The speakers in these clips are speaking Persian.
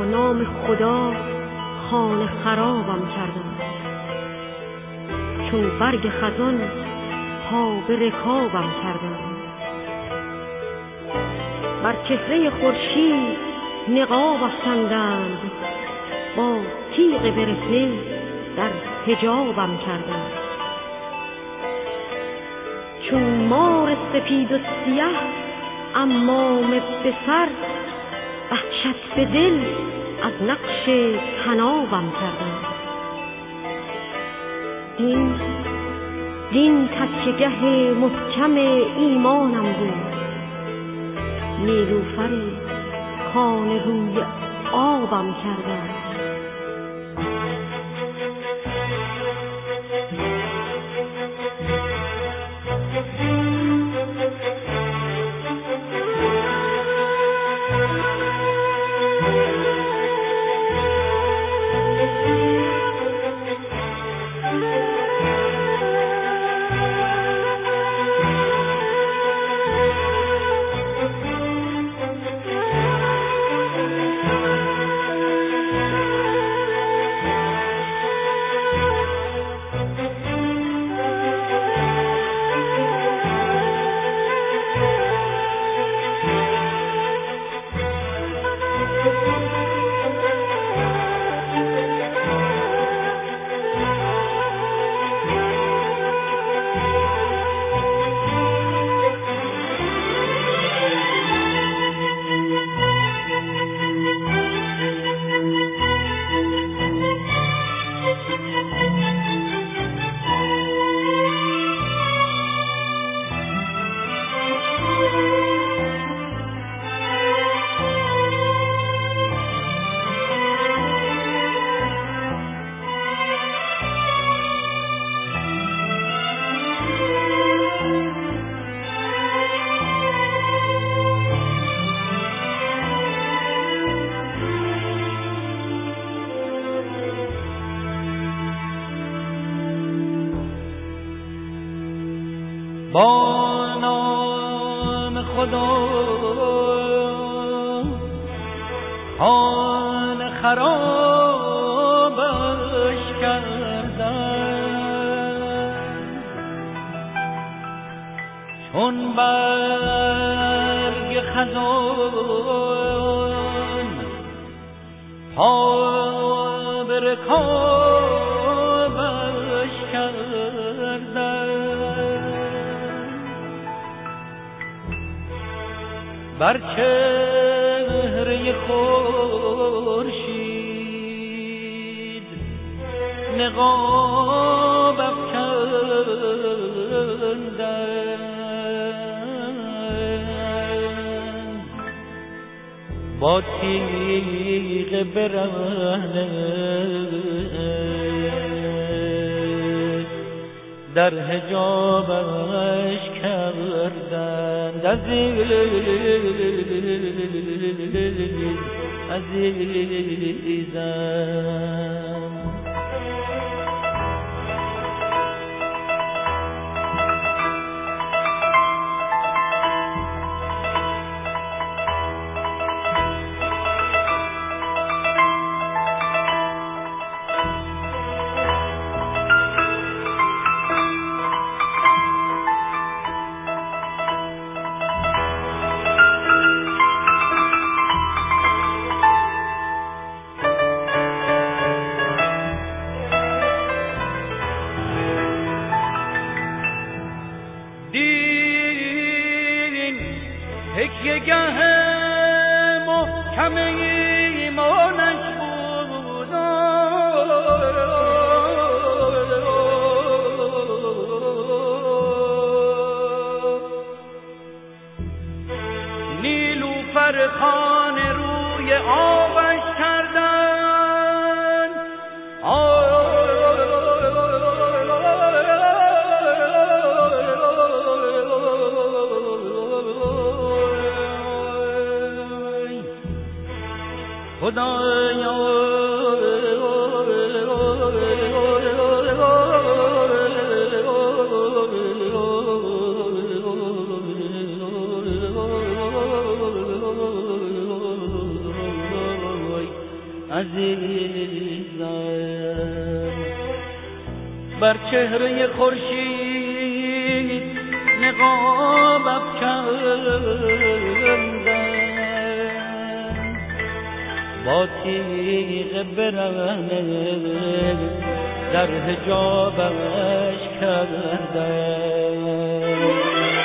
نام خدا خانه خرابم کردند. چون برگ خزان پا به رکابم کردند. بر چهره خورشید نقاب افکندند. با تیغ برهنه در حجابم کردند. چون مار سپید و سیه عمامه به سر، وحشت به دل از نقش طنابم کردند. دین تکیه‌گه محکم ایمانم بود. نیلوفر کان روی آبم کردند. با نام خدا خانه خرابش کردند. چون برگ خزان پا به رکابش کردند. بر چهره خورشید نقاب افکندند. با تیغ برهنه در حجابش کردند. عزیزم تکیه‌گه محکم ایمانش بود. نیلوفر خوان روی آبش کردند. عزیزم. بر چهره خورشید نقاب افکندم، با تیغ برهنه در حجابش کردم.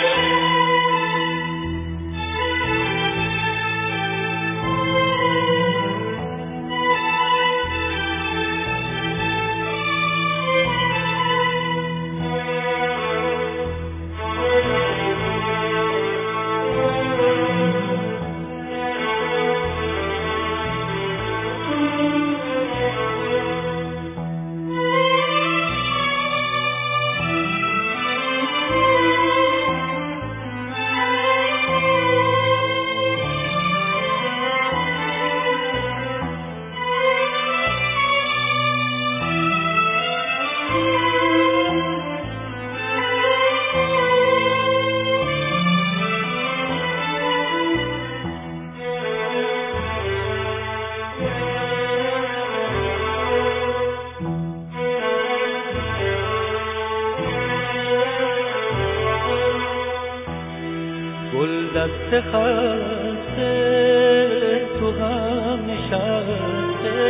دست خسته تو هم نشسته،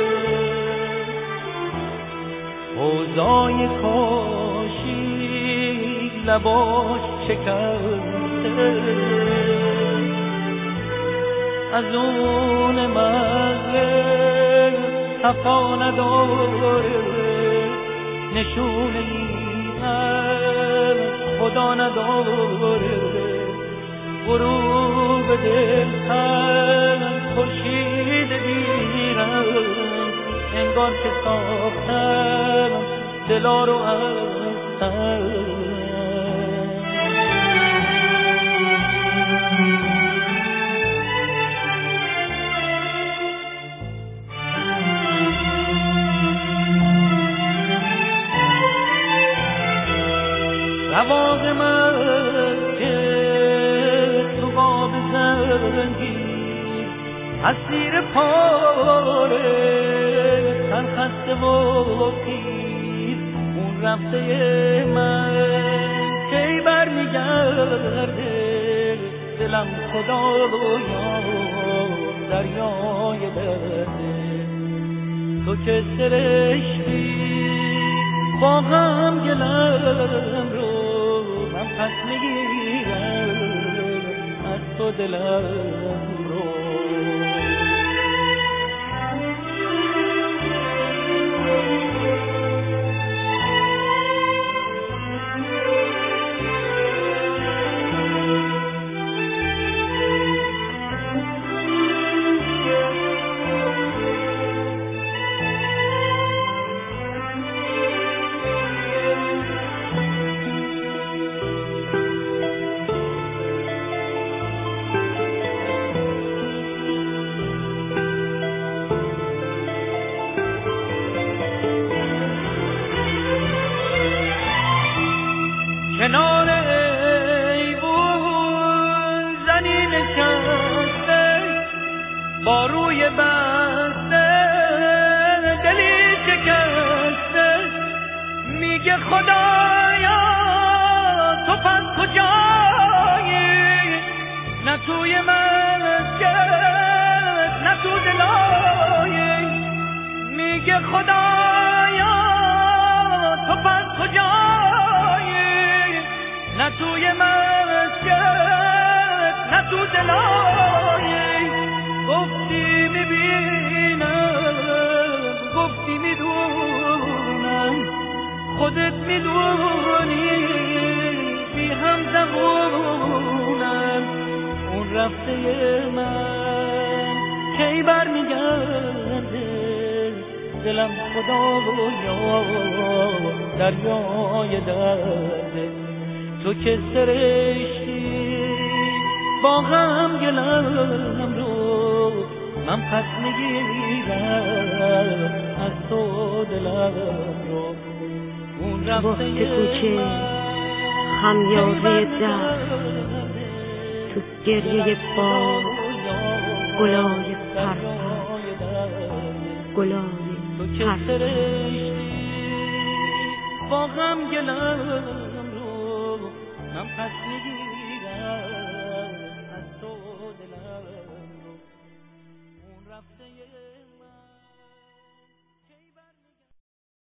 حوضای کاشی لباش شکسته، از اون مغرب صفا نداره، نشونه ای از خدا نداره، غروب دل هم خورشید بیرم، انگار که ساختم دلا رو از رواق من اسیر پاره سرخسته و پیر، اون رفته من کی بر میگرده، دلم خدایا دریای درده، تو که سرشتی با هم گلم رو من پس میگیرم از تو دلم رو. کنار ایوون زنی نشسته، با روی بسته دلی شکسته، میگه خدایا تو پس کجایی، نه توی مسجد نه تو دلایی، میگه خدایا تو پس کجایی، نه توی مسجد نه تو دلایی، گفتی میبینم گفتی میدونم، خودت میدونی بی هم زبونم، اون رفته من کی بر میگرده، دلم خدایا دریای درده، تو که سرشتی با هم گلم رو من پس میگیرم از تو دلم رو، اون رفته کوچه خمیازه دست، تو گریه باد گلای پرپر، گلای تو که سرشتی با غم گلم رو من پس میگی